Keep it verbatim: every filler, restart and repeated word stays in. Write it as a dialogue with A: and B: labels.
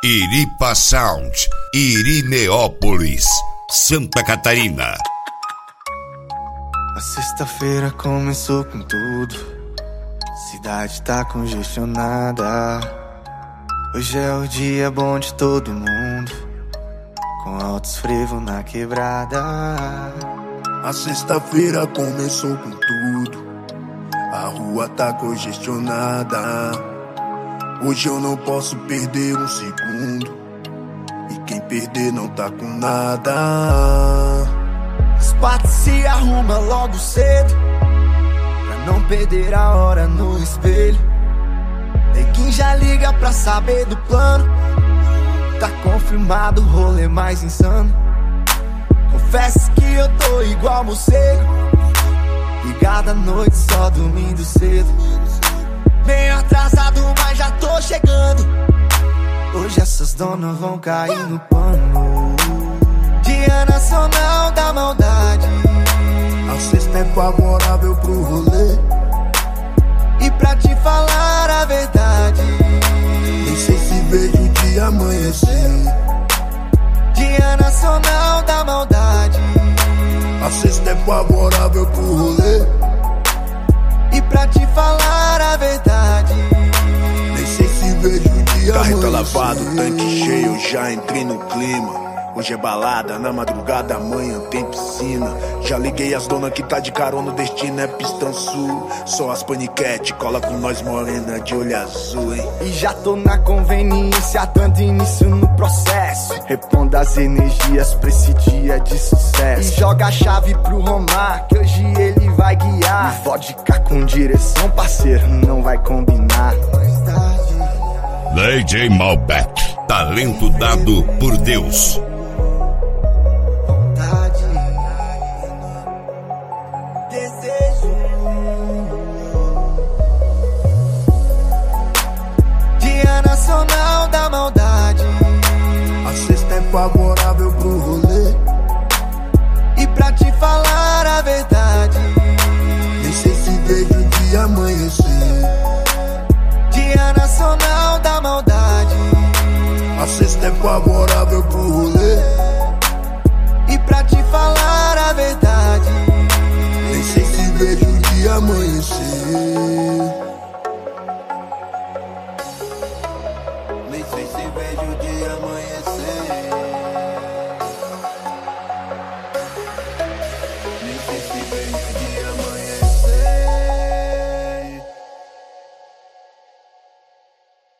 A: Iripa Sound, Irineópolis, Santa Catarina.
B: A sexta-feira começou com tudo, cidade tá congestionada. Hoje é o dia bom de todo mundo, com altos frevos na quebrada.
C: A sexta-feira começou com tudo, a rua tá congestionada. Hoje eu não posso perder um segundo, e quem perder não tá com nada.
B: As quatro se arruma logo cedo, pra não perder a hora no espelho. Neguinho já liga pra saber do plano, tá confirmado o rolê mais insano. Confesso que eu tô igual morcego, ligado à noite só dormindo cedo. Meio atrasado, mas já tô chegando. Hoje essas donas vão cair no pano. Dia Nacional da Maldade,
C: a sexta é favorável pro rolê,
B: e pra te falar a verdade,
C: nem sei se vejo o dia amanhecer.
B: Dia Nacional da Maldade,
C: a sexta é favorável pro rolê,
B: e pra te falar a verdade,
C: nem sei se vejo o dia
D: Carreta
C: amanhecer.
D: lavado, tanque cheio, eu já entrei no clima. Hoje é balada, na madrugada amanhã tem piscina. Já liguei as donas que tá de carona, o destino é Pistão Sul. Só as paniquete, cola com nós morena de olho azul, hein.
B: E já tô na conveniência, dando início no processo. Repondo as energias pra esse dia de sucesso. E joga a chave pro Romar, que hoje ele vai guiar. E vodka com direção, parceiro, não vai combinar.
A: D J Malbec, talento dado por Deus.
B: Dia Nacional da Maldade,
C: a sexta é favorável pro rolê,
B: e pra te falar a verdade,
C: nem sei se vejo o dia amanhecer.
B: Dia Nacional da Maldade,
C: A sexta é favorável pro rolê,
B: e pra te falar a verdade,
C: nem sei se vejo o dia amanhecer.